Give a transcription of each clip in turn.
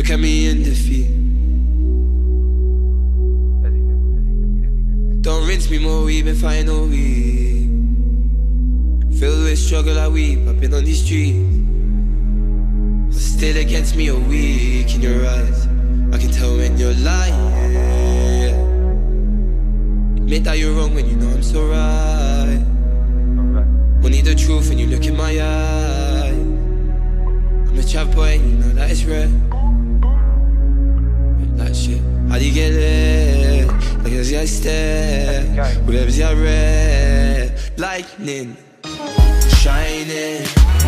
Look at me in defeat. Don't rinse me more, we've been fighting all week. Filled with struggle I weep, I've been on these streets. But still against me you're weak in your eyes. I can tell when you're lying. Admit that you're wrong when you know I'm so right. Only the truth when you look in my eyes. I'm a trap boy, you know that it's rare. That shit, how do you get there? Like as I stare, whatever's your red. Lightning, shining.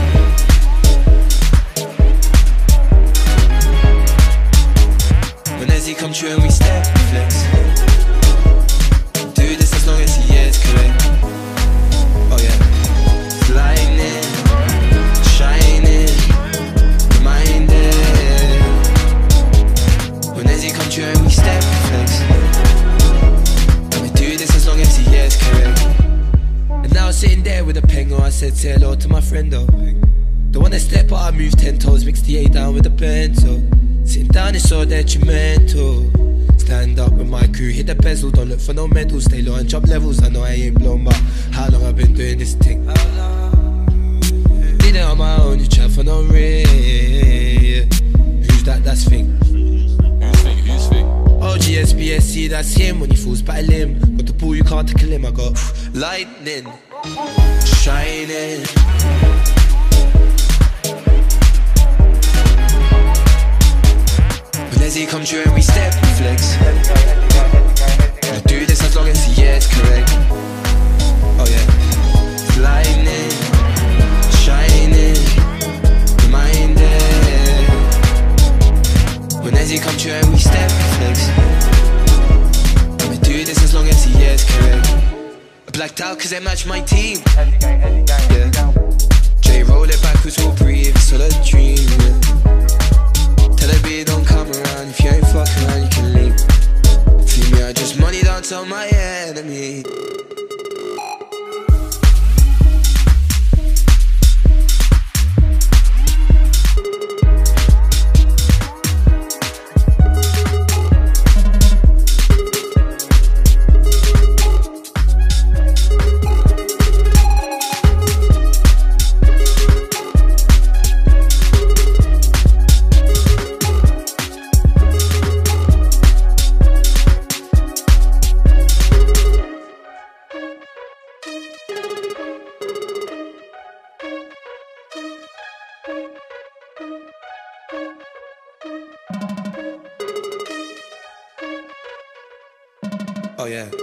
When as he come true and we step, flex. Do this as long as he is correct. Oh yeah, it's lightning, shining, reminded. When as he come true and we step, flex. I do this as long as he is correct. And now sitting there with a pengo, I said say hello to my friend though. The one that step out, I move 10 toes, mix the 8 down with the bento. Sitting down is so detrimental. Stand up with my crew, hit the bezel, don't look for no medals. Stay low and jump levels, I know I ain't blown, but how long I've been doing this thing? Did it on my own, you try for no real. Who's that, that's Thing? Who's Thing? OGSBSC, that's him, when he falls by a limb. Got the ball, you can't tackle him, I got lightning, shining. As he come true and we step and flex. I do this as long as he is correct. Oh yeah, it's lightning, shining, reminded. When as he come true and we step and flex. I do this as long as he is correct. I blacked out cause they match my team. Yeah, J roll it backwards, we'll breathe, it's all a dream, yeah. Tell her B don't come around, if you ain't fucking around you can leave. Feel me, I just money down to my enemy. Oh yeah.